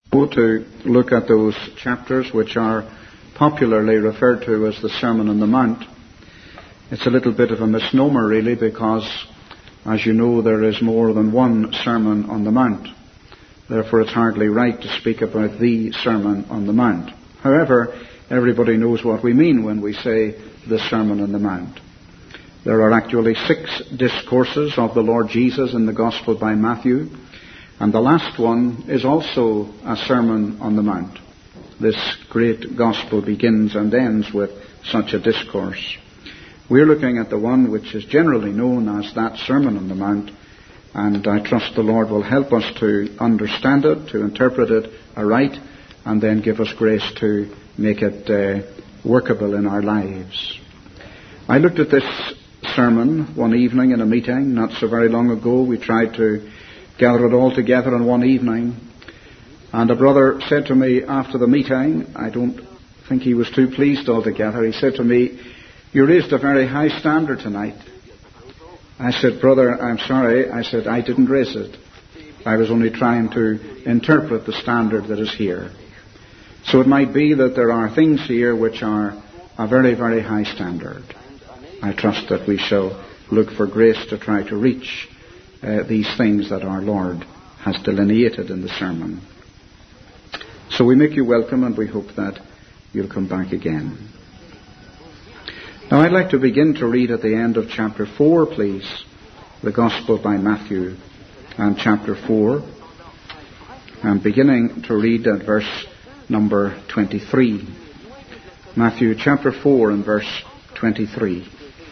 To look at those chapters which are popularly referred to as the Sermon on the Mount. It's a little bit of a misnomer really, because as you know there is more than one Sermon on the Mount. Therefore it's hardly right to speak about the Sermon on the Mount. However, everybody knows what we mean when we say the Sermon on the Mount. There are actually 6 discourses of the Lord Jesus in the Gospel by Matthew. And the last one is also a Sermon on the Mount. This great Gospel begins and ends with such a discourse. We're looking at the one which is generally known as that Sermon on the Mount, and I trust the Lord will help us to understand it, to interpret it aright, and then give us grace to make it workable in our lives. I looked at this sermon one evening in a meeting not so very long ago. We tried to gather it all together in one evening. And a brother said to me after the meeting, I don't think he was too pleased altogether, he said to me, "You raised a very high standard tonight." I said, "Brother, I'm sorry." I said, "I didn't raise it. I was only trying to interpret the standard that is here." So it might be that there are things here which are a very, very high standard. I trust that we shall look for grace to try to reach these things that our Lord has delineated in the sermon. So we make you welcome, and we hope that you'll come back again. Now I'd like to begin to read at the end of chapter 4, please, the Gospel by Matthew, and chapter 4, and beginning to read at verse number 23. Matthew chapter 4 and verse 23.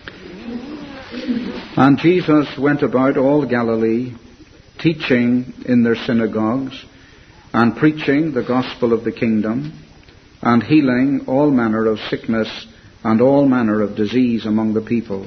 "And Jesus went about all Galilee, teaching in their synagogues, and preaching the gospel of the kingdom, and healing all manner of sickness and all manner of disease among the people.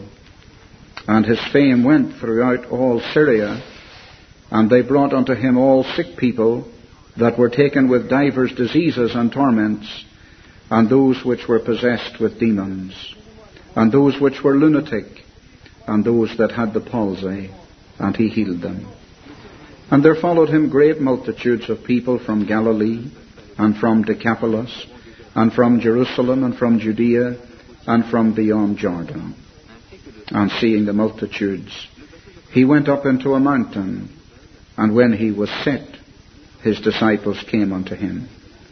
And his fame went throughout all Syria, and they brought unto him all sick people that were taken with divers diseases and torments, and those which were possessed with demons, and those which were lunatic, and those that had the palsy, and he healed them. And there followed him great multitudes of people from Galilee, and from Decapolis, and from Jerusalem, and from Judea, and from beyond Jordan. And seeing the multitudes, he went up into a mountain, and when he was set, his disciples came unto him.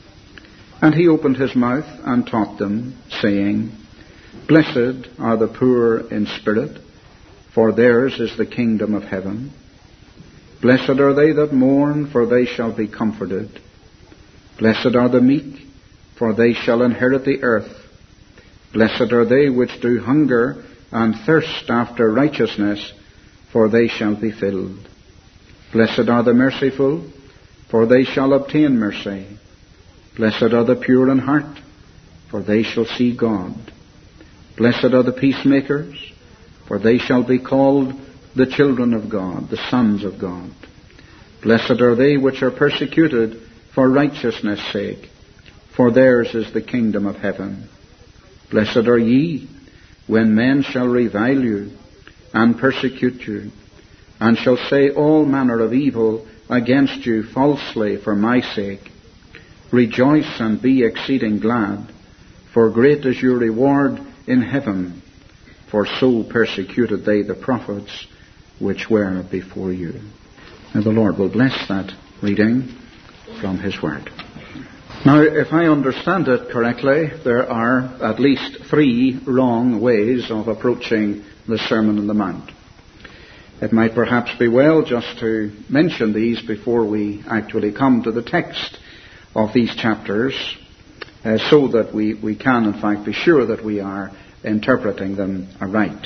And he opened his mouth and taught them, saying, Blessed are the poor in spirit, for theirs is the kingdom of heaven. Blessed are they that mourn, for they shall be comforted. Blessed are the meek, for they shall inherit the earth. Blessed are they which do hunger and thirst after righteousness, for they shall be filled. Blessed are the merciful, for they shall obtain mercy. Blessed are the pure in heart, for they shall see God. Blessed are the peacemakers, for they shall be called the children of God, the sons of God. Blessed are they which are persecuted for righteousness' sake, for theirs is the kingdom of heaven. Blessed are ye, when men shall revile you, and persecute you, and shall say all manner of evil against you falsely for my sake. Rejoice and be exceeding glad, for great is your reward in heaven. For so persecuted they the prophets which were before you." And the Lord will bless that reading from his word. Now, if I understand it correctly, there are at least 3 wrong ways of approaching the Sermon on the Mount. It might perhaps be well just to mention these before we actually come to the text of these chapters, so that we can in fact be sure that we are interpreting them aright.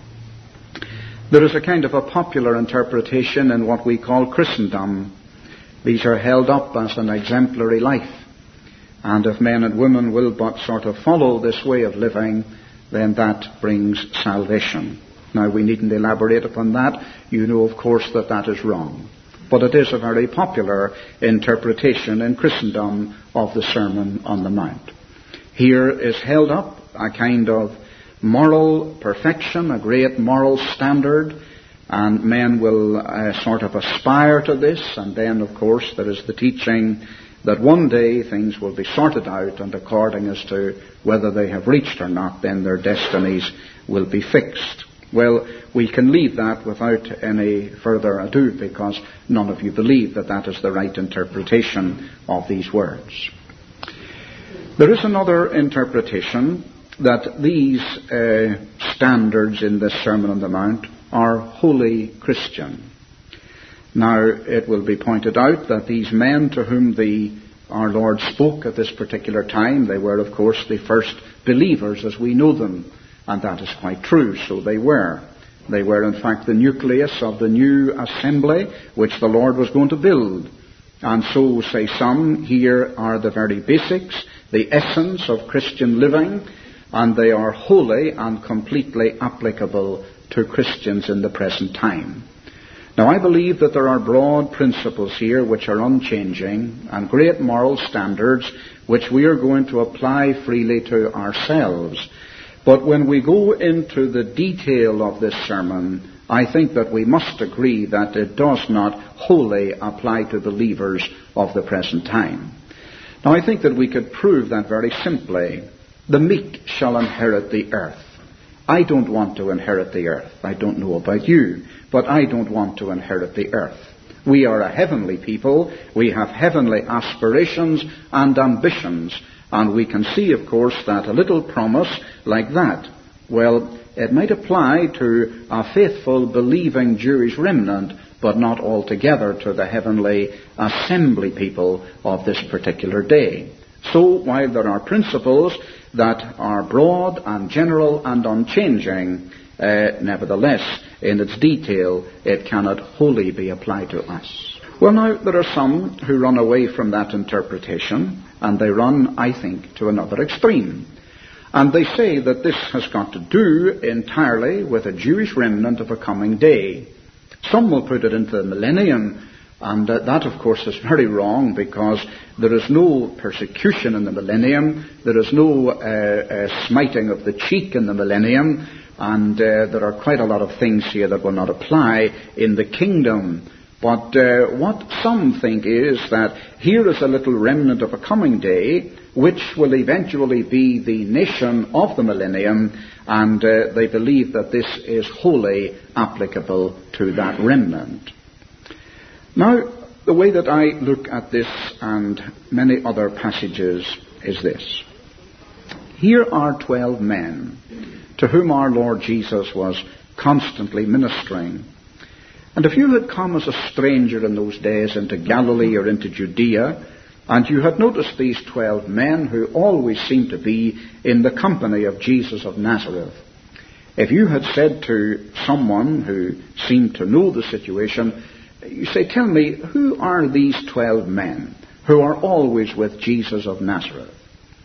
There is a kind of a popular interpretation in what we call Christendom. These are held up as an exemplary life, and if men and women will but sort of follow this way of living, then that brings salvation. Now, we needn't elaborate upon that. You know, of course, that that is wrong. But it is a very popular interpretation in Christendom of the Sermon on the Mount. Here is held up a kind of moral perfection, a great moral standard, and men will sort of aspire to this. And then, of course, there is the teaching that one day things will be sorted out, and according as to whether they have reached or not, then their destinies will be fixed. Well, we can leave that without any further ado, because none of you believe that that is the right interpretation of these words. There is another interpretation, that these standards in this Sermon on the Mount are wholly Christian. Now, it will be pointed out that these men to whom our Lord spoke at this particular time, they were, of course, the first believers as we know them. And that is quite true, so they were. They were, in fact, the nucleus of the new assembly which the Lord was going to build. And so, say some, here are the very basics, the essence of Christian living, and they are wholly and completely applicable to Christians in the present time. Now, I believe that there are broad principles here which are unchanging, and great moral standards which we are going to apply freely to ourselves. But when we go into the detail of this sermon, I think that we must agree that it does not wholly apply to believers of the present time. Now, I think that we could prove that very simply. The meek shall inherit the earth. I don't want to inherit the earth. I don't know about you, but I don't want to inherit the earth. We are a heavenly people. We have heavenly aspirations and ambitions. And we can see, of course, that a little promise like that, well, it might apply to a faithful, believing Jewish remnant, but not altogether to the heavenly assembly people of this particular day. So, while there are principles that are broad and general and unchanging, nevertheless, in its detail, it cannot wholly be applied to us. Well, now, there are some who run away from that interpretation, and they run, I think, to another extreme. And they say that this has got to do entirely with a Jewish remnant of a coming day. Some will put it into the millennium, and that, of course, is very wrong, because there is no persecution in the millennium, there is no smiting of the cheek in the millennium, and there are quite a lot of things here that will not apply in the kingdom. But what some think is that here is a little remnant of a coming day, which will eventually be the nation of the millennium, and they believe that this is wholly applicable to that remnant. Now, the way that I look at this and many other passages is this. Here are 12 men to whom our Lord Jesus was constantly ministering. And if you had come as a stranger in those days into Galilee or into Judea, and you had noticed these 12 men who always seemed to be in the company of Jesus of Nazareth, if you had said to someone who seemed to know the situation, you say, tell me, who are these 12 men who are always with Jesus of Nazareth?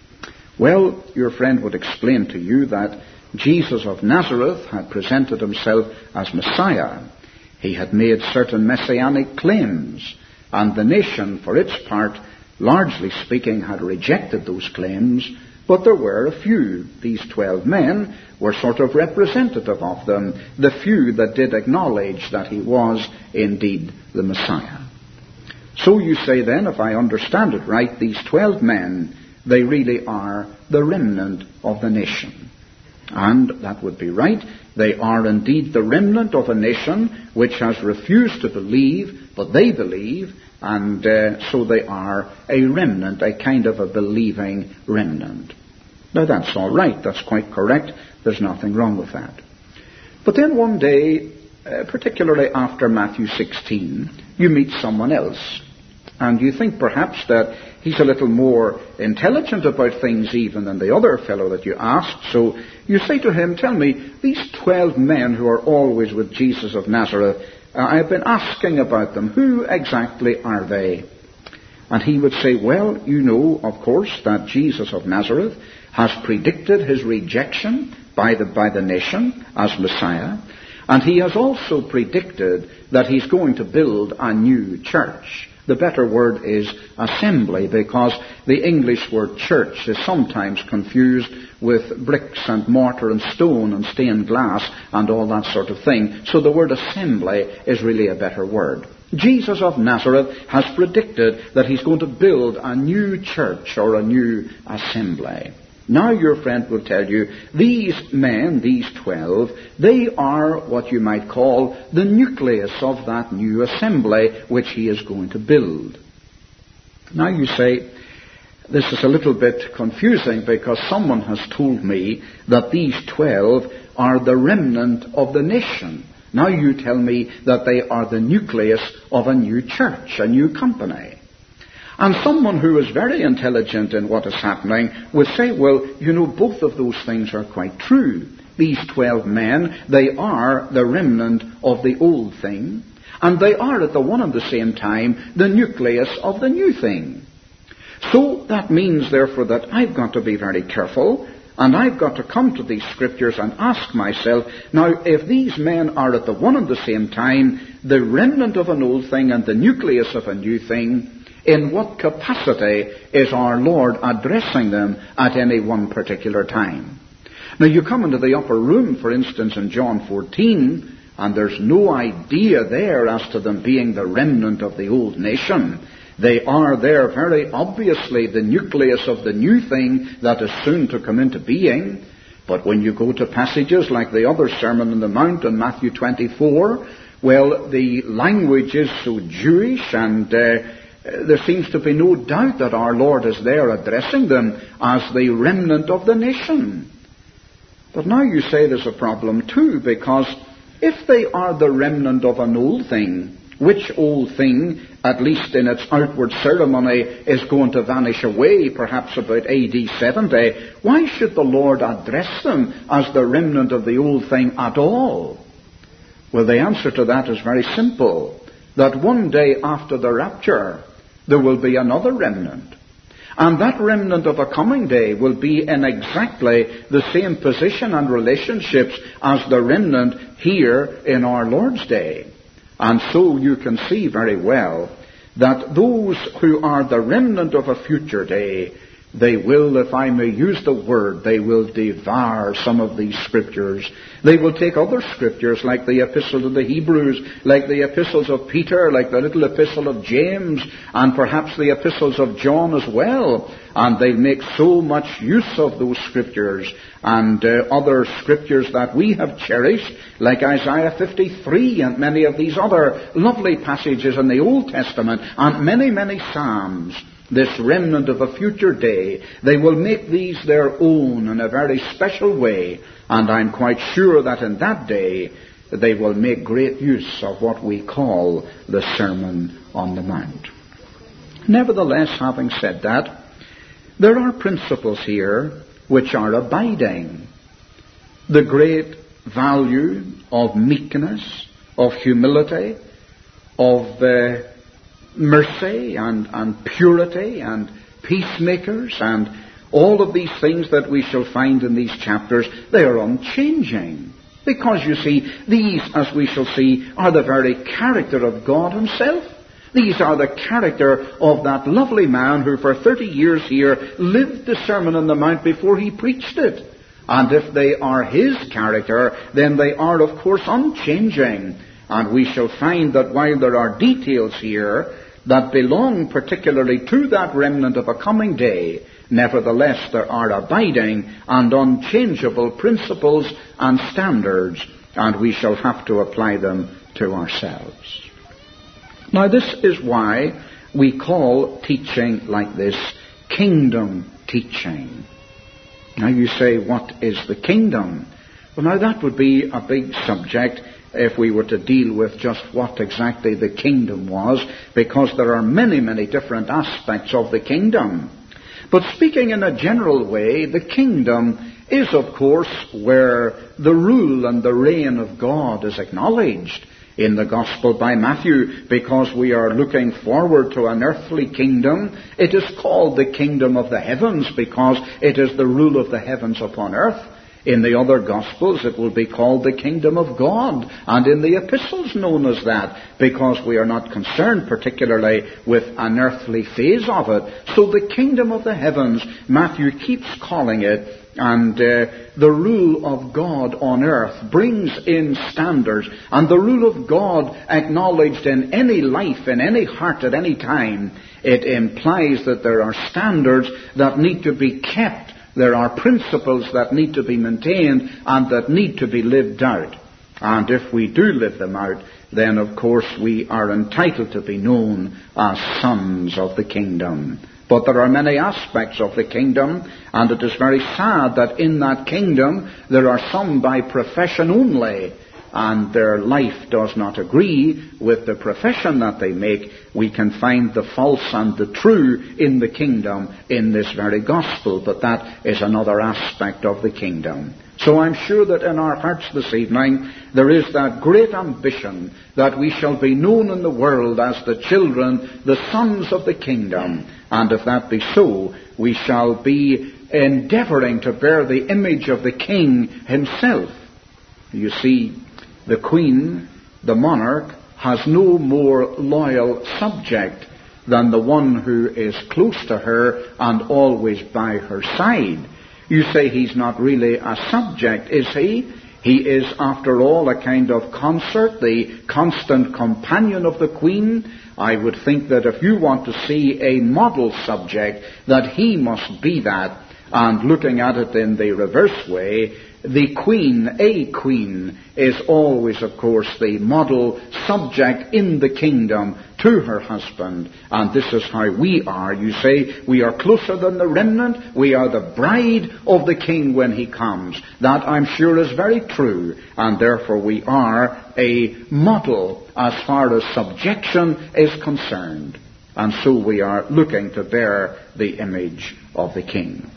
Well, your friend would explain to you that Jesus of Nazareth had presented himself as Messiah. He had made certain messianic claims, and the nation, for its part, largely speaking, had rejected those claims, but there were a few. These 12 men were sort of representative of them, the few that did acknowledge that he was indeed the Messiah. So you say then, if I understand it right, these 12 men, they really are the remnant of the nation. And that would be right. They are indeed the remnant of a nation which has refused to believe, but they believe, and so they are a remnant, a kind of a believing remnant. Now that's all right, that's quite correct, there's nothing wrong with that. But then one day, particularly after Matthew 16, you meet someone else, and you think perhaps that he's a little more intelligent about things even than the other fellow that you asked. So you say to him, tell me, these 12 men who are always with Jesus of Nazareth, I've been asking about them. Who exactly are they? And he would say, well, you know, of course, that Jesus of Nazareth has predicted his rejection by the nation as Messiah. And he has also predicted that he's going to build a new church. The better word is assembly, because the English word church is sometimes confused with bricks and mortar and stone and stained glass and all that sort of thing. So the word assembly is really a better word. Jesus of Nazareth has predicted that he's going to build a new church or a new assembly. Now your friend will tell you, these men, these 12, they are what you might call the nucleus of that new assembly which he is going to build. Now you say, this is a little bit confusing because someone has told me that these 12 are the remnant of the nation. Now you tell me that they are the nucleus of a new church, a new company. And someone who is very intelligent in what is happening will say, well, you know, both of those things are quite true. These 12 men, they are the remnant of the old thing, and they are at the one and the same time the nucleus of the new thing. So that means, therefore, that I've got to be very careful, and I've got to come to these scriptures and ask myself, now, if these men are at the one and the same time the remnant of an old thing and the nucleus of a new thing, in what capacity is our Lord addressing them at any one particular time? Now, you come into the upper room, for instance, in John 14, and there's no idea there as to them being the remnant of the old nation. They are there very obviously the nucleus of the new thing that is soon to come into being. But when you go to passages like the other Sermon on the Mount in Matthew 24, well, the language is so Jewish, and there seems to be no doubt that our Lord is there addressing them as the remnant of the nation. But now you say there's a problem too, because if they are the remnant of an old thing, which old thing, at least in its outward ceremony, is going to vanish away, perhaps about AD 70, why should the Lord address them as the remnant of the old thing at all? Well, the answer to that is very simple, that one day after the rapture, there will be another remnant. And that remnant of a coming day will be in exactly the same position and relationships as the remnant here in our Lord's day. And so you can see very well that those who are the remnant of a future day, they will, if I may use the word, they will devour some of these scriptures. They will take other scriptures like the Epistle to the Hebrews, like the epistles of Peter, like the little epistle of James, and perhaps the epistles of John as well. And they'll make so much use of those scriptures and other scriptures that we have cherished, like Isaiah 53 and many of these other lovely passages in the Old Testament and many, many Psalms. This remnant of a future day, they will make these their own in a very special way, and I'm quite sure that in that day they will make great use of what we call the Sermon on the Mount. Nevertheless, having said that, there are principles here which are abiding. The great value of meekness, of humility, of mercy and purity and peacemakers and all of these things that we shall find in these chapters, they are unchanging. Because you see, these, as we shall see, are the very character of God himself. These are the character of that lovely man who for 30 years here lived the Sermon on the Mount before he preached it. And if they are his character, then they are, of course, unchanging. And we shall find that while there are details here that belong particularly to that remnant of a coming day, nevertheless there are abiding and unchangeable principles and standards, and we shall have to apply them to ourselves. Now, this is why we call teaching like this kingdom teaching. Now you say, what is the kingdom? Well, now that would be a big subject if we were to deal with just what exactly the kingdom was, because there are many, many different aspects of the kingdom. But speaking in a general way, the kingdom is, of course, where the rule and the reign of God is acknowledged in the Gospel by Matthew, because we are looking forward to an earthly kingdom. It is called the kingdom of the heavens because it is the rule of the heavens upon earth. In the other Gospels it will be called the kingdom of God, and in the epistles known as that, because we are not concerned particularly with an earthly phase of it. So the kingdom of the heavens, Matthew keeps calling it, and the rule of God on earth brings in standards, and the rule of God acknowledged in any life, in any heart at any time, it implies that there are standards that need to be kept. There are principles that need to be maintained and that need to be lived out. And if we do live them out, then of course we are entitled to be known as sons of the kingdom. But there are many aspects of the kingdom, and it is very sad that in that kingdom there are some by profession only, and their life does not agree with the profession that they make. We can find the false and the true in the kingdom in this very gospel, but that is another aspect of the kingdom. So I'm sure that in our hearts this evening there is that great ambition that we shall be known in the world as the children, the sons of the kingdom. And if that be so, we shall be endeavouring to bear the image of the king himself. You see, the queen, the monarch, has no more loyal subject than the one who is close to her and always by her side. You say he's not really a subject, is he? He is, after all, a kind of consort, the constant companion of the queen. I would think that if you want to see a model subject, that he must be that. And looking at it in the reverse way, the queen, a queen, is always, of course, the model subject in the kingdom to her husband. And this is how we are. You say, we are closer than the remnant. We are the bride of the king when he comes. That, I'm sure, is very true. And therefore we are a model as far as subjection is concerned. And so we are looking to bear the image of the king.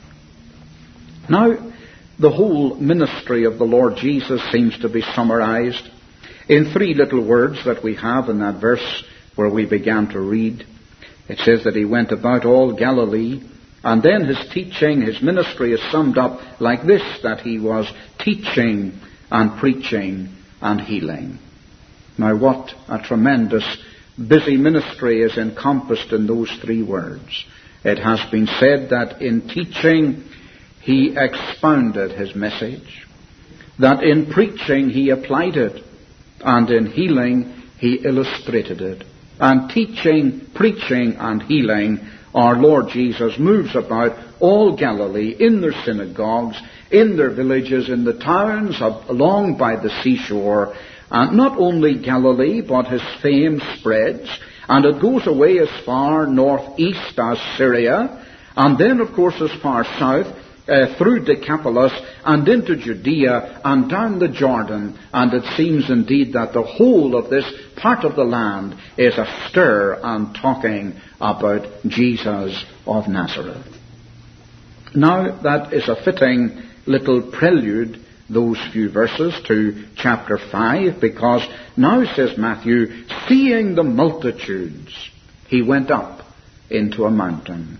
Now, the whole ministry of the Lord Jesus seems to be summarized in three little words that we have in that verse where we began to read. It says that he went about all Galilee, and then his teaching, his ministry is summed up like this, that he was teaching and preaching and healing. Now what a tremendous busy ministry is encompassed in those three words. It has been said that in teaching he expounded his message, that in preaching he applied it, and in healing he illustrated it. And teaching, preaching, and healing, our Lord Jesus moves about all Galilee, in their synagogues, in their villages, in the towns, along by the seashore. And not only Galilee, but his fame spreads, and it goes away as far northeast as Syria, and then, of course, as far south, through Decapolis and into Judea and down the Jordan. And it seems indeed that the whole of this part of the land is astir and talking about Jesus of Nazareth. Now that is a fitting little prelude, those few verses, to chapter 5, because now, says Matthew, seeing the multitudes, he went up into a mountain.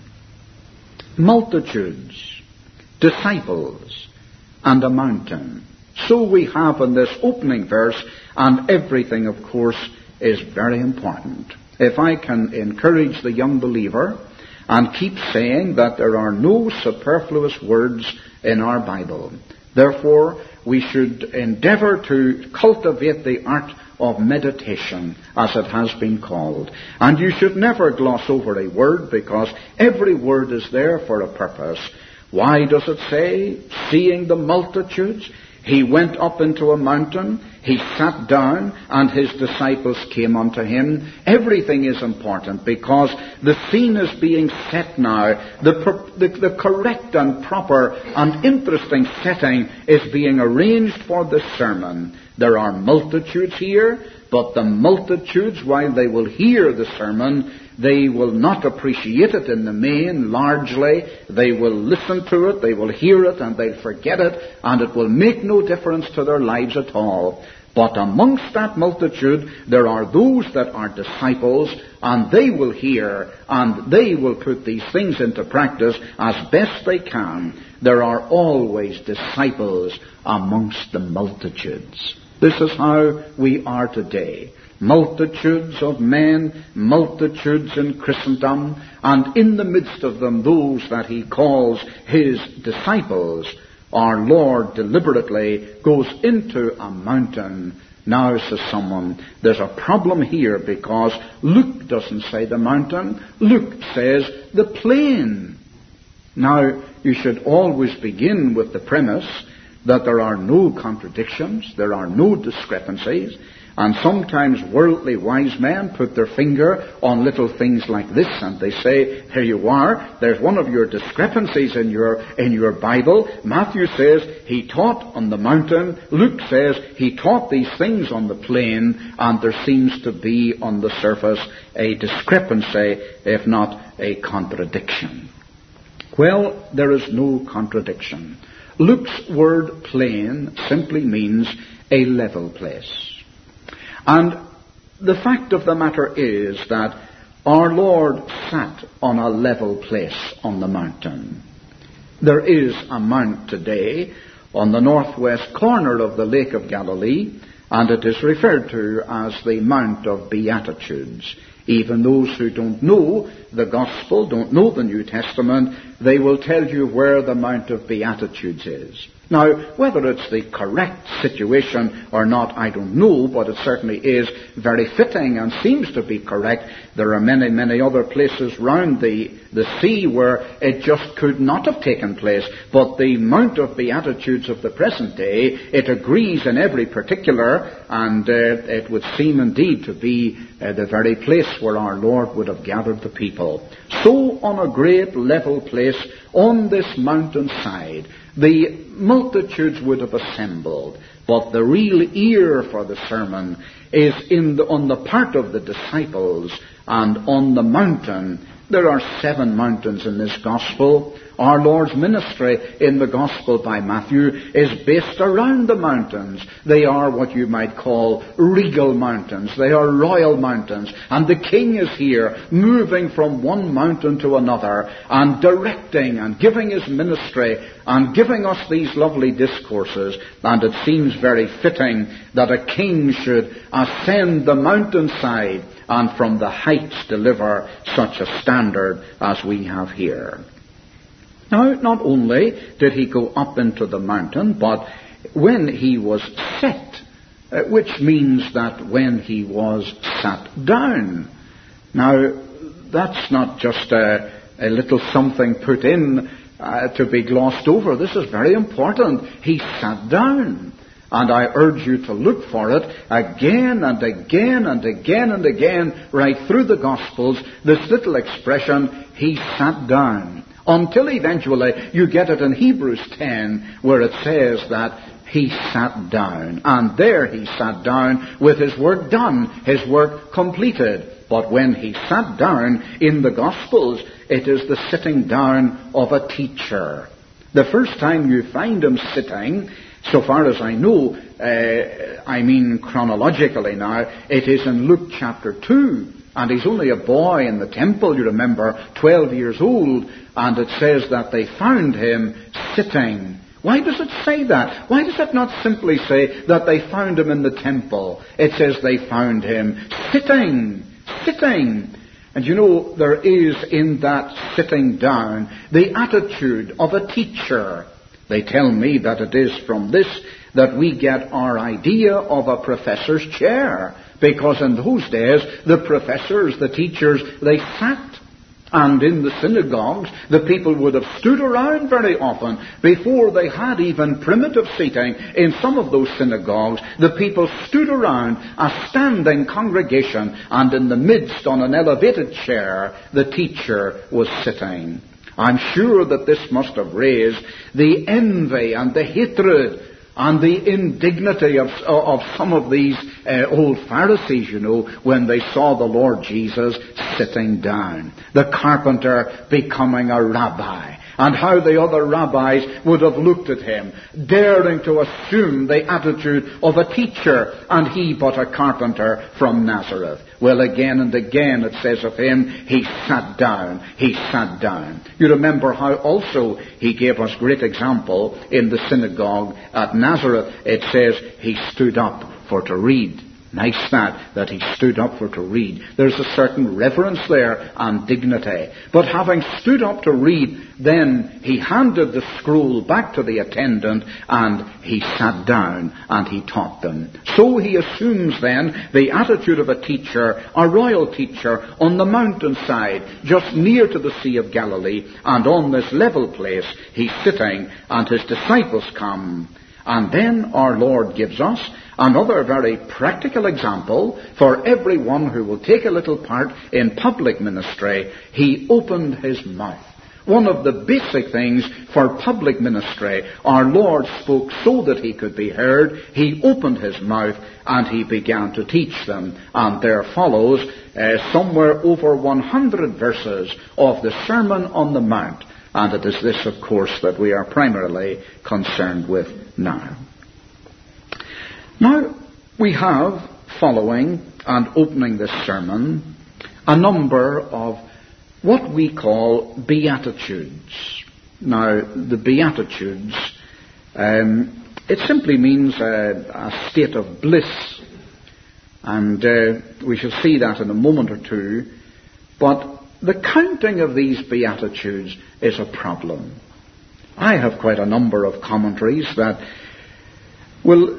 Multitudes, disciples, and a mountain. So we have in this opening verse, and everything, of course, is very important. If I can encourage the young believer and keep saying that there are no superfluous words in our Bible, therefore we should endeavor to cultivate the art of meditation, as it has been called. And you should never gloss over a word, because every word is there for a purpose. Why does it say, seeing the multitudes, he went up into a mountain, he sat down, and his disciples came unto him? Everything is important, because the scene is being set now. The correct and proper and interesting setting is being arranged for this sermon. There are multitudes here, but the multitudes, while they will hear the sermon, they will not appreciate it in the main largely. They will listen to it, they will hear it, and they'll forget it, and it will make no difference to their lives at all. But amongst that multitude, there are those that are disciples, and they will hear, and they will put these things into practice as best they can. There are always disciples amongst the multitudes. This is how we are today. Multitudes of men, multitudes in Christendom, and in the midst of them those that he calls his disciples. Our Lord deliberately goes into a mountain. Now, says someone, there's a problem here because Luke doesn't say the mountain. Luke says the plain. Now, you should always begin with the premise that there are no contradictions, there are no discrepancies, and sometimes worldly wise men put their finger on little things like this, and they say, here you are, there's one of your discrepancies in your Bible. Matthew says he taught on the mountain. Luke says he taught these things on the plain, and there seems to be on the surface a discrepancy, if not a contradiction. Well, there is no contradiction. Luke's word plain simply means a level place. And the fact of the matter is that our Lord sat on a level place on the mountain. There is a mount today on the northwest corner of the Lake of Galilee, and it is referred to as the Mount of Beatitudes. Even those who don't know the Gospel, don't know the New Testament, they will tell you where the Mount of Beatitudes is. Now, whether it's the correct situation or not, I don't know, but it certainly is very fitting and seems to be correct. There are many, many other places round the sea where it just could not have taken place. But the Mount of Beatitudes of the present day, it agrees in every particular, and it would seem indeed to be the very place where our Lord would have gathered the people. So, on a great level place, on this mountainside, the multitudes would have assembled, but the real ear for the sermon is on the part of the disciples and on the mountain. There are 7 mountains in this gospel. Our Lord's ministry in the gospel by Matthew is based around the mountains. They are what you might call regal mountains. They are royal mountains. And the king is here, moving from one mountain to another and directing and giving his ministry and giving us these lovely discourses. And it seems very fitting that a king should ascend the mountainside and from the heights deliver such a standard as we have here. Now, not only did he go up into the mountain, but when he was set, which means that when he was sat down. Now, that's not just a little something put in to be glossed over. This is very important. He sat down. And I urge you to look for it again and again and again and again right through the Gospels, this little expression, he sat down. Until eventually you get it in Hebrews 10 where it says that he sat down. And there he sat down with his work done, his work completed. But when he sat down in the Gospels, it is the sitting down of a teacher. The first time you find him sitting, so far as I know, I mean chronologically now, it is in Luke chapter 2. And he's only a boy in the temple, you remember, 12 years old. And it says that they found him sitting. Why does it say that? Why does it not simply say that they found him in the temple? It says they found him sitting. Sitting. And you know, there is in that sitting down the attitude of a teacher. They tell me that it is from this that we get our idea of a professor's chair. Because in those days, the professors, the teachers, they sat. And in the synagogues, the people would have stood around very often before they had even primitive seating. In some of those synagogues, the people stood around a standing congregation, and in the midst, on an elevated chair, the teacher was sitting. I'm sure that this must have raised the envy and the hatred and the indignity of some of these old Pharisees, you know, when they saw the Lord Jesus sitting down. The carpenter becoming a rabbi. and how the other rabbis would have looked at him, daring to assume the attitude of a teacher, and he but a carpenter from Nazareth. Well, again and again it says of him, he sat down, he sat down. You remember how also he gave us great example in the synagogue at Nazareth. It says he stood up for to read. Nice that he stood up for to read. There's a certain reverence there and dignity. But having stood up to read, then he handed the scroll back to the attendant and he sat down and he taught them. So he assumes then the attitude of a teacher, a royal teacher, on the mountainside, just near to the Sea of Galilee, and on this level place he's sitting and his disciples come. And then our Lord gives us another very practical example for everyone who will take a little part in public ministry. He opened his mouth. One of the basic things for public ministry, our Lord spoke so that he could be heard. He opened his mouth and he began to teach them. And there follows somewhere over 100 verses of the Sermon on the Mount. And it is this, of course, that we are primarily concerned with now. Now, we have, following and opening this sermon, a number of what we call Beatitudes. Now, the Beatitudes, it simply means a state of bliss. And we shall see that in a moment or two. But the counting of these Beatitudes is a problem. I have quite a number of commentaries that will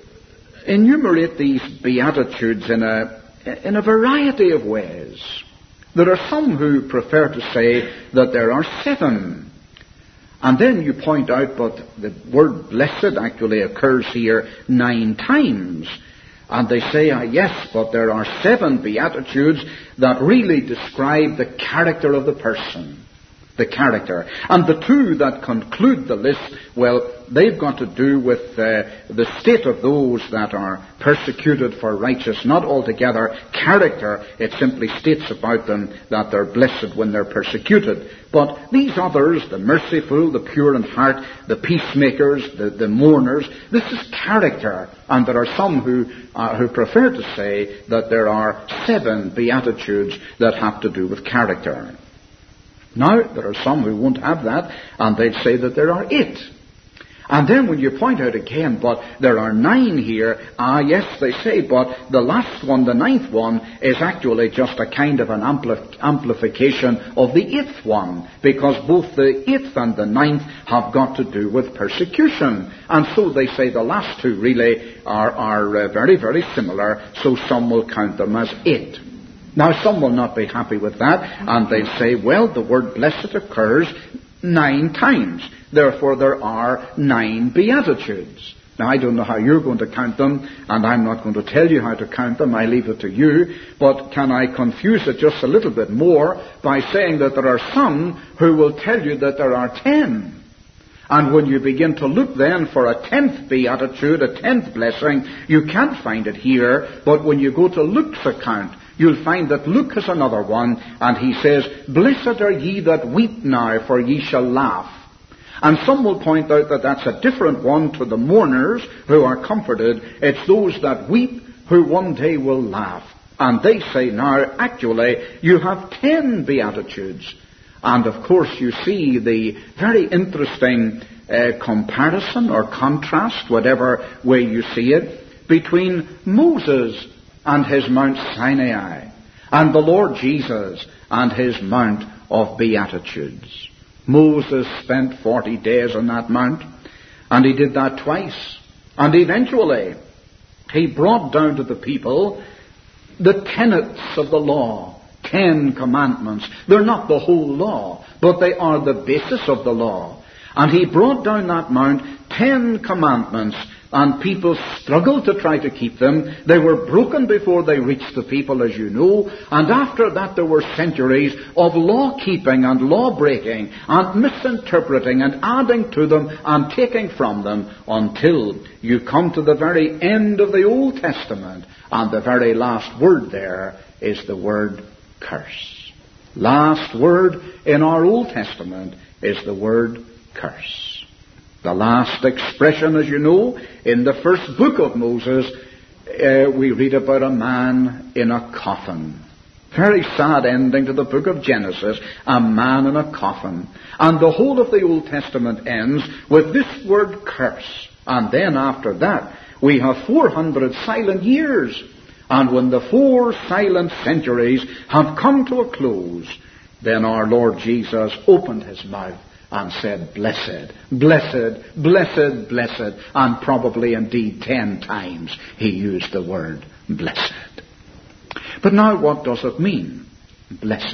enumerate these Beatitudes in a variety of ways. There are some who prefer to say that there are 7. And then you point out, but the word blessed actually occurs here 9 times. And they say, yes, but there are 7 Beatitudes that really describe the character of the person. The character. And the 2 that conclude the list, well, they've got to do with the state of those that are persecuted for righteousness. Not altogether character. It simply states about them that they're blessed when they're persecuted. But these others, the merciful, the pure in heart, the peacemakers, the mourners, this is character. And there are some who prefer to say that there are 7 Beatitudes that have to do with character. Now, there are some who won't have that, and they'd say that there are 8. And then when you point out again, but there are 9 here, yes, they say, but the last one, the 9th one, is actually just a kind of an amplification of the 8th one, because both the 8th and the 9th have got to do with persecution. And so they say the last 2 really are very, very similar, so some will count them as 8. Now, some will not be happy with that, and they'll say, well, the word blessed occurs 9 times. Therefore, there are 9 Beatitudes. Now, I don't know how you're going to count them, and I'm not going to tell you how to count them. I leave it to you. But can I confuse it just a little bit more by saying that there are some who will tell you that there are 10. And when you begin to look then for a 10th Beatitude, a 10th blessing, you can't find it here. But when you go to Luke's account, you'll find that Luke has another one, and he says, blessed are ye that weep now, for ye shall laugh. And some will point out that that's a different one to the mourners who are comforted. It's those that weep who one day will laugh. And they say now, actually, you have 10 Beatitudes. And of course you see the very interesting comparison or contrast, whatever way you see it, between Moses and his Mount Sinai, and the Lord Jesus and his Mount of Beatitudes. Moses spent 40 days on that mount, and he did that twice. And eventually, he brought down to the people the tenets of the law, 10 commandments. They're not the whole law, but they are the basis of the law. And he brought down that mount 10 commandments, and people struggled to try to keep them. They were broken before they reached the people, as you know. And after that there were centuries of law-keeping and law-breaking and misinterpreting and adding to them and taking from them until you come to the very end of the Old Testament. And the very last word there is the word curse. Last word in our Old Testament is the word curse. The last expression, as you know, in the first book of Moses, we read about a man in a coffin. Very sad ending to the book of Genesis, a man in a coffin. And the whole of the Old Testament ends with this word curse. And then after that, we have 400 silent years. And when the 4 silent centuries have come to a close, then our Lord Jesus opened his mouth and said, blessed, blessed, blessed, blessed. And probably indeed 10 times he used the word blessed. But now what does it mean, blessed?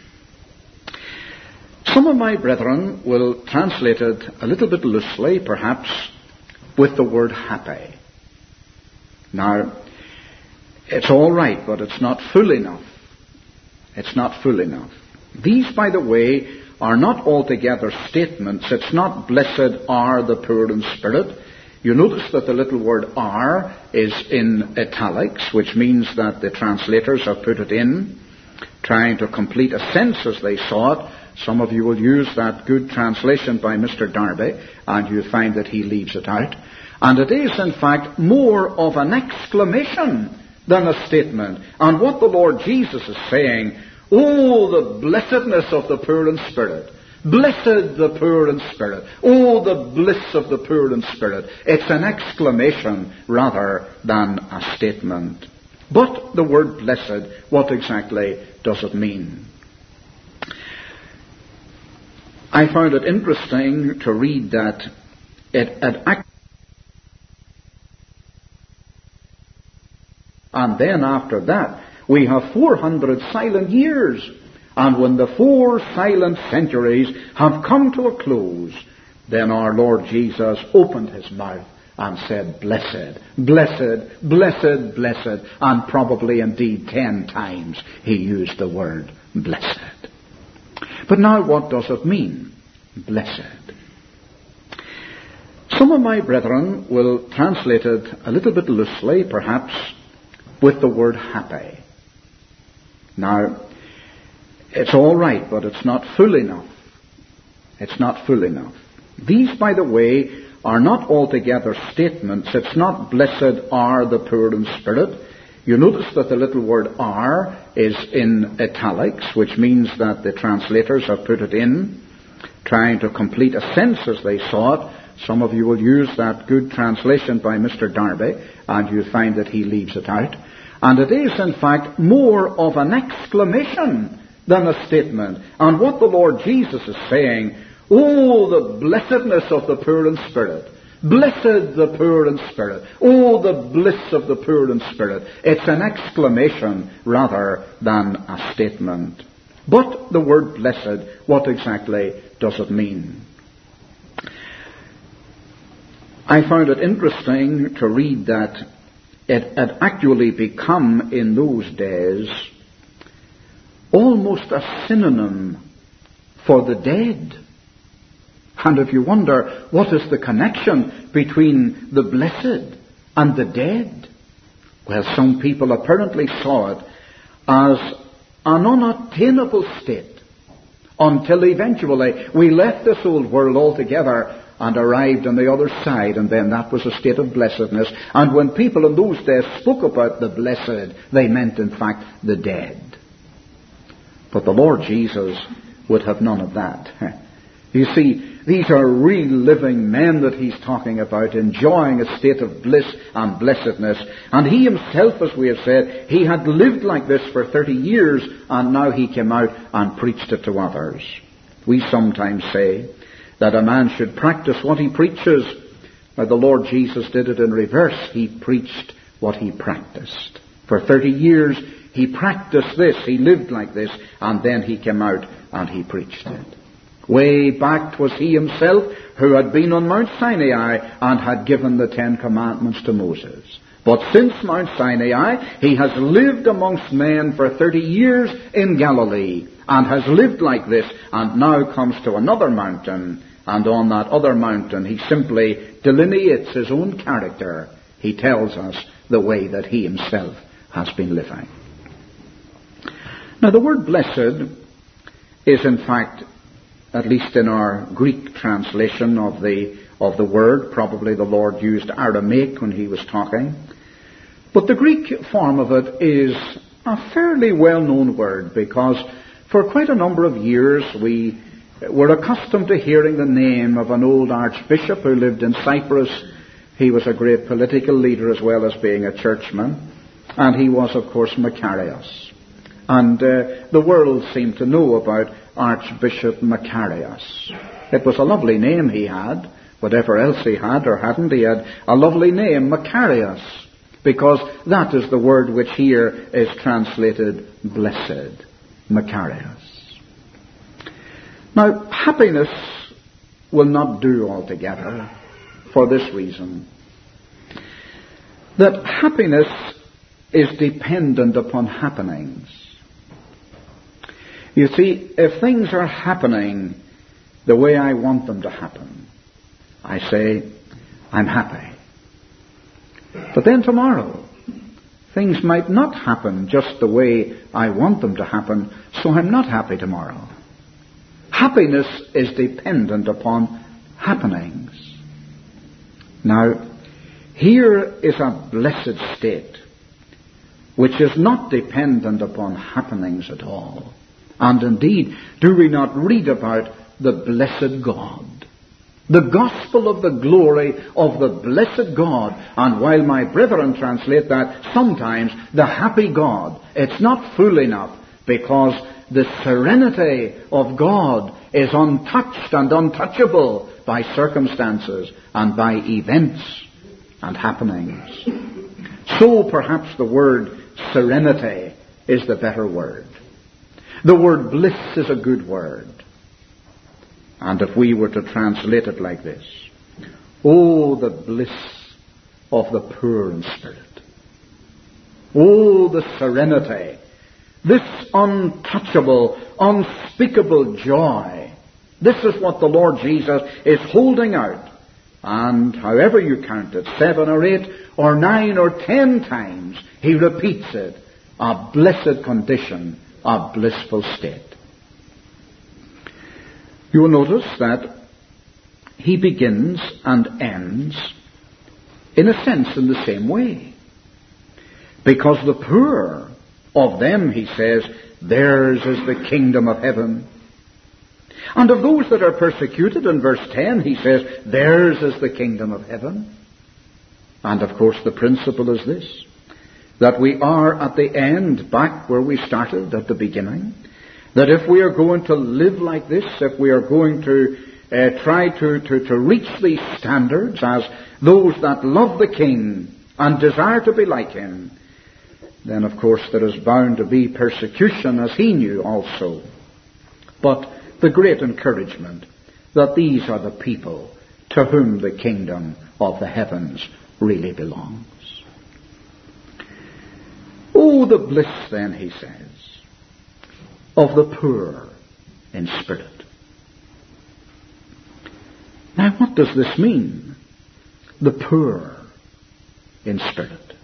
Some of my brethren will translate it a little bit loosely, perhaps, with the word happy. Now, it's all right, but it's not full enough. It's not full enough. These, by the way, are not altogether statements. It's not blessed are the poor in spirit. You notice that the little word are is in italics, which means that the translators have put it in, trying to complete a sense as they saw it. Some of you will use that good translation by Mr. Darby, and you find that he leaves it out. And it is, in fact, more of an exclamation than a statement. And what the Lord Jesus is saying, oh, the blessedness of the poor in spirit. Blessed the poor in spirit. Oh, the bliss of the poor in spirit. It's an exclamation rather than a statement. But the word blessed, what exactly does it mean? I found it interesting to read that and then after that, we have 400 silent years. And when the 4 silent centuries have come to a close, then our Lord Jesus opened his mouth and said, blessed, blessed, blessed, blessed. And probably indeed 10 times he used the word blessed. But now what does it mean, blessed? Some of my brethren will translate it a little bit loosely, perhaps, with the word happy. Now, it's all right, but it's not full enough. It's not full enough. These, by the way, are not altogether statements. It's not blessed are the poor in spirit. You notice that the little word are is in italics, which means that the translators have put it in, trying to complete a sense as they saw it. Some of you will use that good translation by Mr. Darby, and you find that he leaves it out. And it is, in fact, more of an exclamation than a statement. And what the Lord Jesus is saying, oh, the blessedness of the poor in spirit. Blessed the poor in spirit. Oh, the bliss of the poor in spirit. It's an exclamation rather than a statement. But the word blessed, what exactly does it mean? I found it interesting to read that it had actually become, in those days, almost a synonym for the dead. And if you wonder, what is the connection between the blessed and the dead? Well, some people apparently saw it as an unattainable state until eventually we left this old world altogether and arrived on the other side, and then that was a state of blessedness. And when people in those days spoke about the blessed, they meant in fact the dead. But the Lord Jesus would have none of that. You see, these are real living men that he's talking about, enjoying a state of bliss and blessedness. And he himself, as we have said, he had lived like this for 30 years, and now he came out and preached it to others. We sometimes say that a man should practice what he preaches. Now, the Lord Jesus did it in reverse. He preached what he practiced. For 30 years he practiced this, he lived like this, and then he came out and he preached it. Way back 'twas he himself who had been on Mount Sinai and had given the 10 Commandments to Moses. But since Mount Sinai, he has lived amongst men for 30 years in Galilee, and has lived like this, and now comes to another mountain, and on that other mountain he simply delineates his own character. He tells us the way that he himself has been living. Now, the word blessed is in fact, at least in our Greek translation of the word, probably the Lord used Aramaic when he was talking. But the Greek form of it is a fairly well-known word, because for quite a number of years we were accustomed to hearing the name of an old archbishop who lived in Cyprus. He was a great political leader as well as being a churchman. And he was, of course, Macarius. And the world seemed to know about Archbishop Macarius. It was a lovely name he had. Whatever else he had or hadn't, he had a lovely name, Macarius, because that is the word which here is translated blessed, Macarius. Now, happiness will not do altogether for this reason, that happiness is dependent upon happenings. You see, if things are happening the way I want them to happen, I say, I'm happy. But then tomorrow, things might not happen just the way I want them to happen, so I'm not happy tomorrow. Happiness is dependent upon happenings. Now, here is a blessed state which is not dependent upon happenings at all. And indeed, do we not read about the blessed God? The gospel of the glory of the blessed God. And while my brethren translate that sometimes the happy God, it's not full enough, because the serenity of God is untouched and untouchable by circumstances and by events and happenings. So perhaps the word serenity is the better word. The word bliss is a good word. And if we were to translate it like this, oh, the bliss of the poor in spirit. Oh, the serenity, this untouchable, unspeakable joy. This is what the Lord Jesus is holding out. And however you count it, 7 or 8 or 9 or 10 times, he repeats it. A blessed condition, a blissful state. You will notice that he begins and ends, in a sense, in the same way. Because the poor of them, he says, theirs is the kingdom of heaven. And of those that are persecuted, in verse 10, he says, theirs is the kingdom of heaven. And of course the principle is this, that we are at the end, back where we started at the beginning, that if we are going to live like this, if we are going to try to reach these standards as those that love the King and desire to be like him, then of course there is bound to be persecution, as he knew also. But the great encouragement that these are the people to whom the kingdom of the heavens really belongs. Oh, the bliss then, he says, of the poor in spirit. Now, what does this mean? The poor in spirit.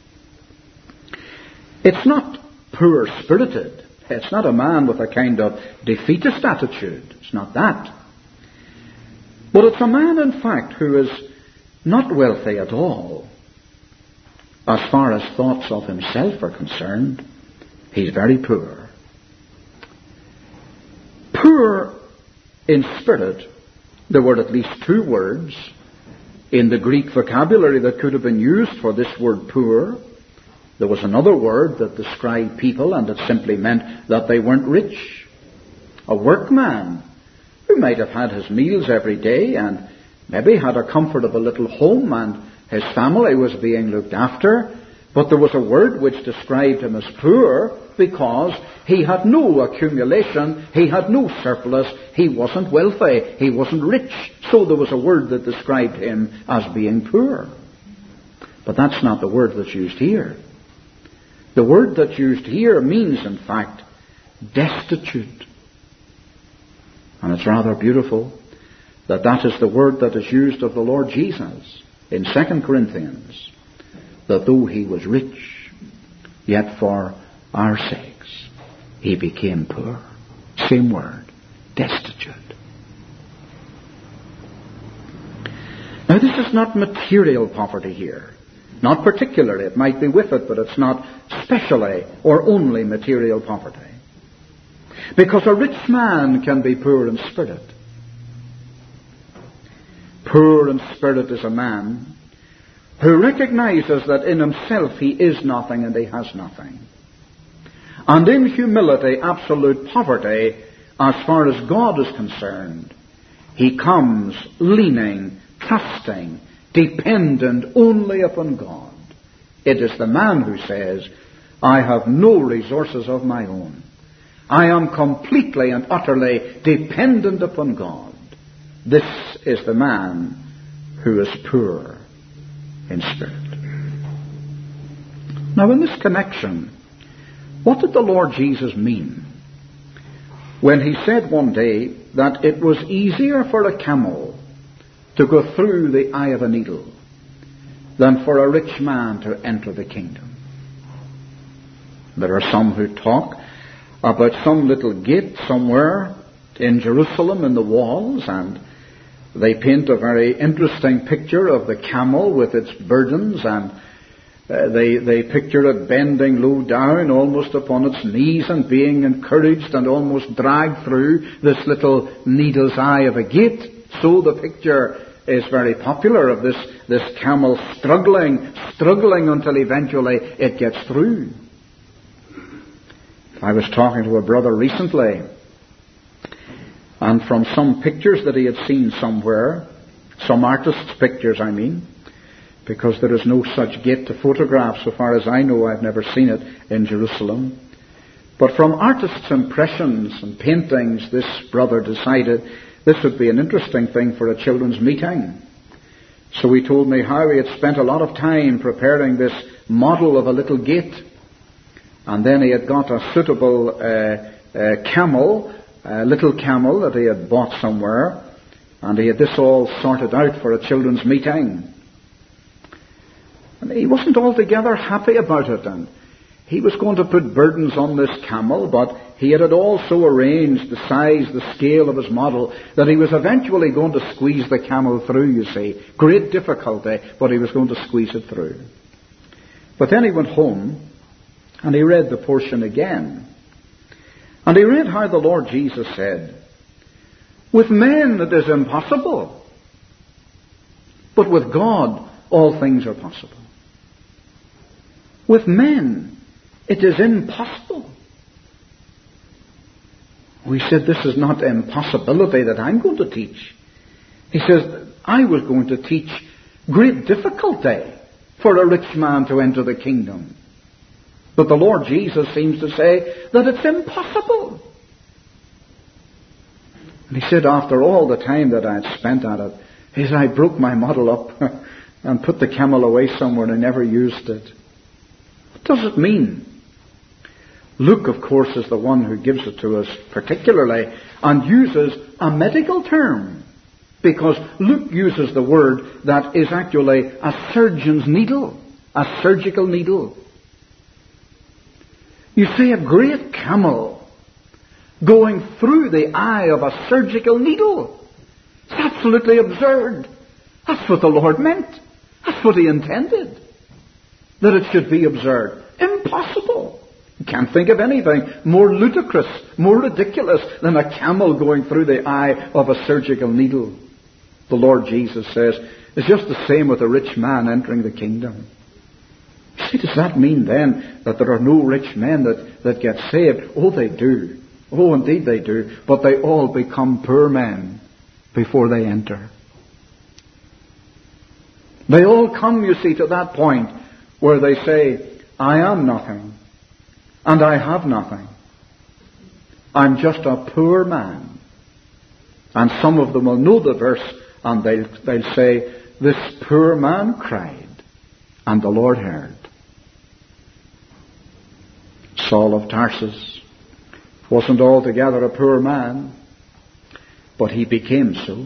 It's not poor-spirited. It's not a man with a kind of defeatist attitude. It's not that. But it's a man, in fact, who is not wealthy at all. As far as thoughts of himself are concerned, he's very poor. Poor in spirit, there were at least 2 words in the Greek vocabulary that could have been used for this word poor. There was another word that described people, and it simply meant that they weren't rich. A workman who might have had his meals every day and maybe had a comfortable little home and his family was being looked after, but there was a word which described him as poor because he had no accumulation, he had no surplus, he wasn't wealthy, he wasn't rich. So there was a word that described him as being poor. But that's not the word that's used here. The word that's used here means, in fact, destitute. And it's rather beautiful that that is the word that is used of the Lord Jesus in 2 Corinthians, that though he was rich, yet for our sakes he became poor. Same word. destitute. Now this is not material poverty here. Not particularly. It might be with it, but it's not specially or only material poverty. Because a rich man can be poor in spirit. Poor in spirit is a man who recognizes that in himself he is nothing and he has nothing. And in humility, absolute poverty, as far as God is concerned, he comes leaning, trusting, dependent only upon God. It is the man who says, I have no resources of my own. I am completely and utterly dependent upon God. This is the man who is poor in spirit. Now in this connection, what did the Lord Jesus mean when he said one day that it was easier for a camel to go through the eye of a needle than for a rich man to enter the kingdom? There are some who talk about some little gate somewhere in Jerusalem in the walls, and they paint a very interesting picture of the camel with its burdens, and they picture it bending low down almost upon its knees and being encouraged and almost dragged through this little needle's eye of a gate. So the picture is very popular of this camel struggling until eventually it gets through. I was talking to a brother recently, and from some pictures that he had seen somewhere, some artists' pictures I mean, because there is no such gate to photograph so far as I know. I've never seen it in Jerusalem. But from artists' impressions and paintings, this brother decided this would be an interesting thing for a children's meeting. So he told me how he had spent a lot of time preparing this model of a little gate. And then he had got a suitable camel, a little camel that he had bought somewhere, and he had this all sorted out for a children's meeting. And he wasn't altogether happy about it, and he was going to put burdens on this camel, but he had also arranged the size, the scale of his model, that he was eventually going to squeeze the camel through, you see. Great difficulty, but he was going to squeeze it through. But then he went home, and he read the portion again. And he read how the Lord Jesus said, with men it is impossible, but with God all things are possible. With men it is impossible. We said, this is not impossibility that I'm going to teach. He says, I was going to teach great difficulty for a rich man to enter the kingdom. But the Lord Jesus seems to say that it's impossible. And he said, after all the time that I had spent at it, he said, I broke my model up and put the camel away somewhere and I never used it. What does it mean? Luke, of course, is the one who gives it to us particularly and uses a medical term, because Luke uses the word that is actually a surgeon's needle, a surgical needle. You see a great camel going through the eye of a surgical needle. It's absolutely absurd. That's what the Lord meant. That's what He intended. That it should be absurd. Impossible. You can't think of anything more ludicrous, more ridiculous than a camel going through the eye of a surgical needle. The Lord Jesus says, it's just the same with a rich man entering the kingdom. See, does that mean then that there are no rich men that get saved? Oh, they do. Oh, indeed they do. But they all become poor men before they enter. They all come, you see, to that point where they say, I am nothing. And I have nothing. I'm just a poor man. And some of them will know the verse and they'll say, this poor man cried, and the Lord heard. Saul of Tarsus wasn't altogether a poor man, but he became so.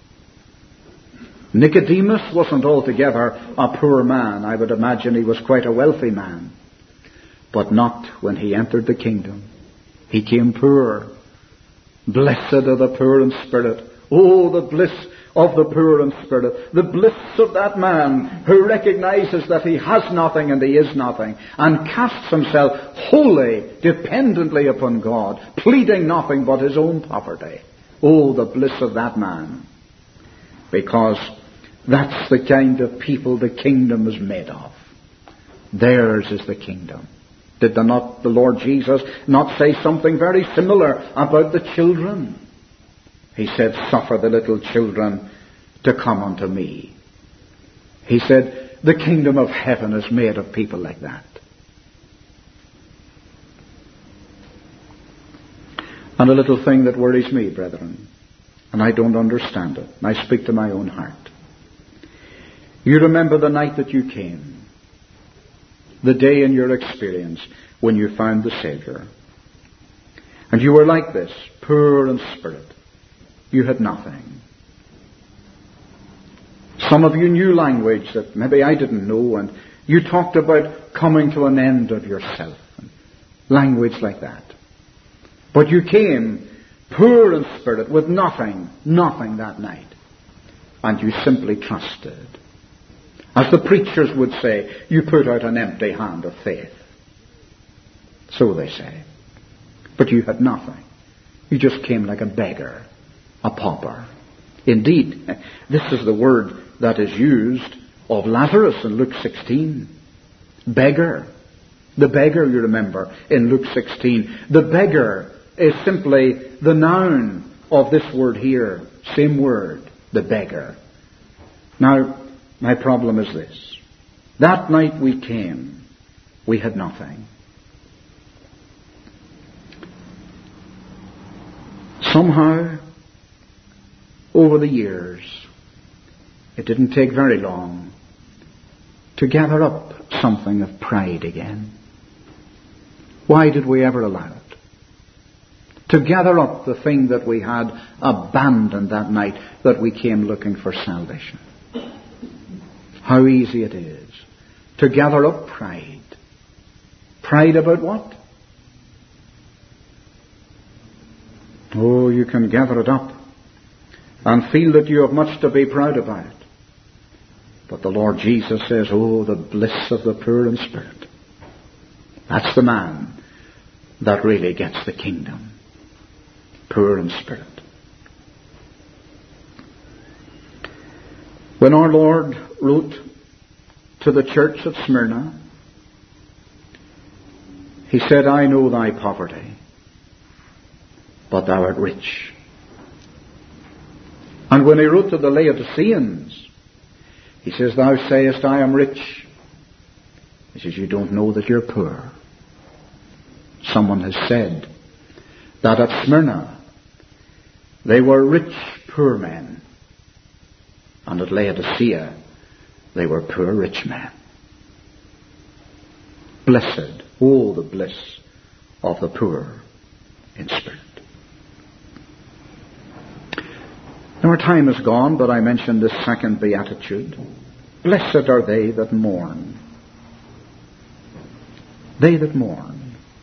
Nicodemus wasn't altogether a poor man. I would imagine he was quite a wealthy man. But not when he entered the kingdom. He came poor. Blessed are the poor in spirit. Oh, the bliss of the poor in spirit. The bliss of that man who recognizes that he has nothing and he is nothing, and casts himself wholly, dependently upon God, pleading nothing but his own poverty. Oh, the bliss of that man. Because that's the kind of people the kingdom is made of. Theirs is the kingdom. Did the Lord Jesus not say something very similar about the children? He said, suffer the little children to come unto me. He said, the kingdom of heaven is made of people like that. And a little thing that worries me, brethren, and I don't understand it, and I speak to my own heart. You remember the night that you came, the day in your experience when you found the Savior. And you were like this, poor in spirit. You had nothing. Some of you knew language that maybe I didn't know, and you talked about coming to an end of yourself. Language like that. But you came poor in spirit with nothing that night. And you simply trusted. As the preachers would say, you put out an empty hand of faith. So they say. But you had nothing. You just came like a beggar, a pauper. Indeed, this is the word that is used of Lazarus in Luke 16. Beggar. The beggar, you remember, in Luke 16. The beggar is simply the noun of this word here. Same word, the beggar. Now, my problem is this. That night we came, we had nothing. Somehow, over the years, it didn't take very long to gather up something of pride again. Why did we ever allow it? To gather up the thing that we had abandoned that night that we came looking for salvation. How easy it is to gather up pride. Pride about what? Oh, you can gather it up and feel that you have much to be proud about. But the Lord Jesus says, oh, the bliss of the poor in spirit. That's the man that really gets the kingdom. Poor in spirit. When our Lord wrote to the church at Smyrna, He said, I know thy poverty, but thou art rich. And when He wrote to the Laodiceans, He says, thou sayest, I am rich. He says, you don't know that you're poor. Someone has said that at Smyrna they were rich, poor men. And at Laodicea, they were poor, rich men. Blessed, oh, the bliss of the poor in spirit. Now, our time is gone, but I mentioned this second beatitude. Blessed are they that mourn. They that mourn.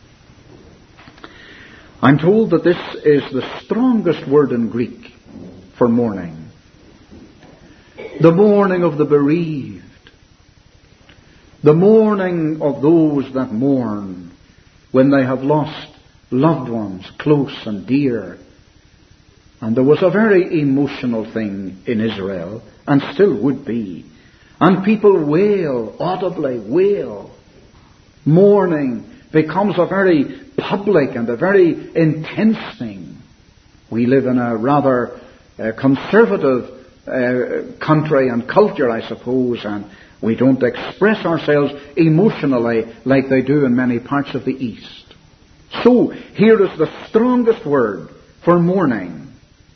I'm told that this is the strongest word in Greek for mourning. The mourning of the bereaved. The mourning of those that mourn when they have lost loved ones, close and dear. And there was a very emotional thing in Israel, and still would be. And people wail, audibly wail. Mourning becomes a very public and a very intense thing. We live in a rather conservative country and culture, I suppose, and we don't express ourselves emotionally like they do in many parts of the East. So, here is the strongest word for mourning.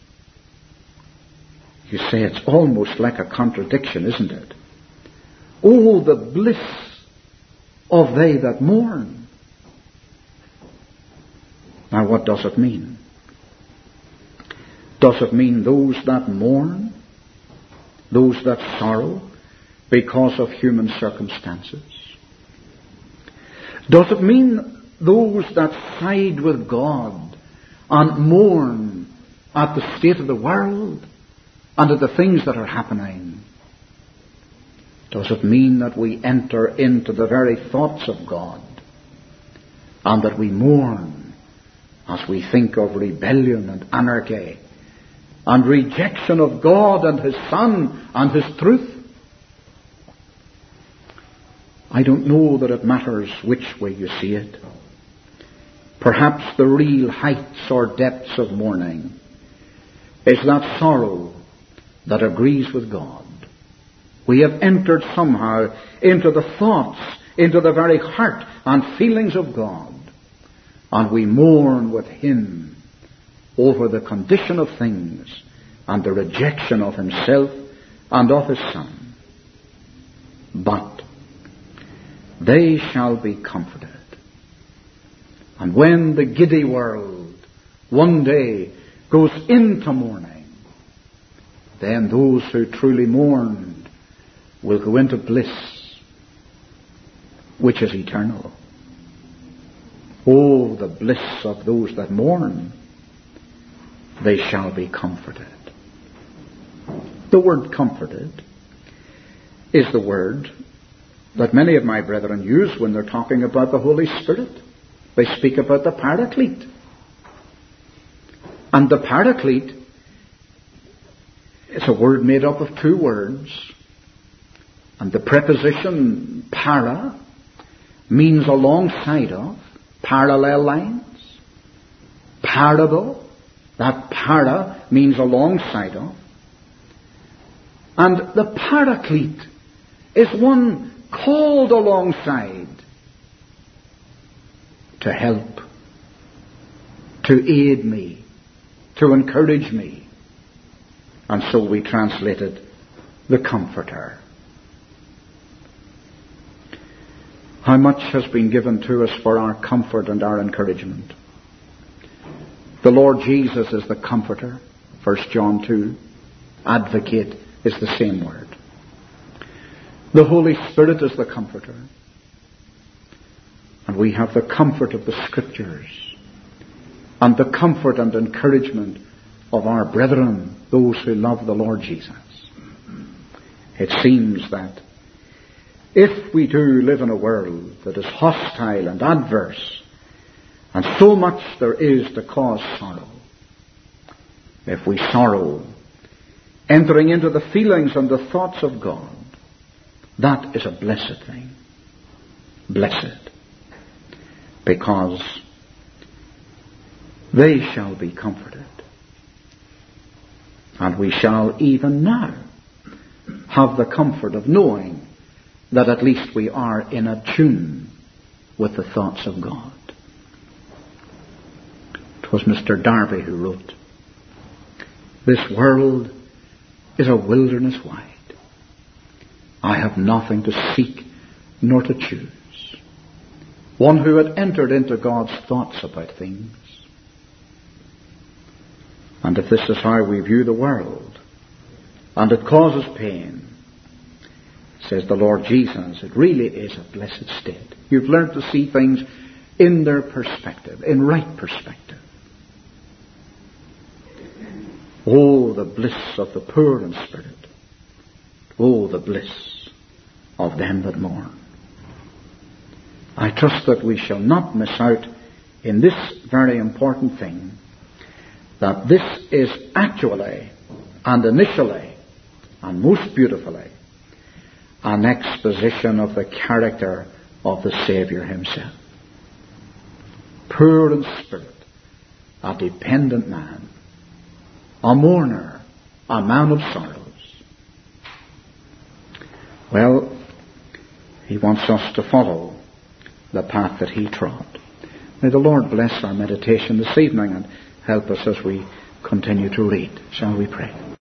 You say it's almost like a contradiction, isn't it? Oh, the bliss of they that mourn. Now, what does it mean? Does it mean those that mourn? Those that sorrow because of human circumstances? Does it mean those that side with God and mourn at the state of the world and at the things that are happening? Does it mean that we enter into the very thoughts of God and that we mourn as we think of rebellion and anarchy and rejection of God and His Son and His truth? I don't know that it matters which way you see it. Perhaps the real heights or depths of mourning is that sorrow that agrees with God. We have entered somehow into the thoughts, into the very heart and feelings of God, and we mourn with Him over the condition of things and the rejection of Himself and of His Son. But they shall be comforted. And when the giddy world one day goes into mourning, then those who truly mourned will go into bliss, which is eternal. Oh, the bliss of those that mourn! They shall be comforted. The word comforted is the word that many of my brethren use when they're talking about the Holy Spirit. They speak about the Paraclete. And the Paraclete is a word made up of two words. And the preposition para means alongside of, parallel lines. Parable, that para means alongside of. And the Paraclete is one called alongside to help, to aid me, to encourage me. And so we translated the Comforter. How much has been given to us for our comfort and our encouragement? The Lord Jesus is the Comforter, 1 John 2. Advocate is the same word. The Holy Spirit is the Comforter. And we have the comfort of the Scriptures and the comfort and encouragement of our brethren, those who love the Lord Jesus. It seems that if we do live in a world that is hostile and adverse, and so much there is to cause sorrow, if we sorrow entering into the feelings and the thoughts of God, that is a blessed thing. Blessed. Because they shall be comforted. And we shall even now have the comfort of knowing that at least we are in a tune with the thoughts of God. It was Mr. Darby who wrote, "This world is a wilderness wide. I have nothing to seek nor to choose." One who had entered into God's thoughts about things. And if this is how we view the world, and it causes pain, says the Lord Jesus, it really is a blessed state. You've learned to see things in their perspective, in right perspective. Oh, the bliss of the poor in spirit. Oh, the bliss of them that mourn. I trust that we shall not miss out in this very important thing, that this is actually and initially and most beautifully an exposition of the character of the Saviour Himself. Poor in spirit, a dependent man, a mourner, a man of sorrows. Well, He wants us to follow the path that He trod. May the Lord bless our meditation this evening and help us as we continue to read. Shall we pray?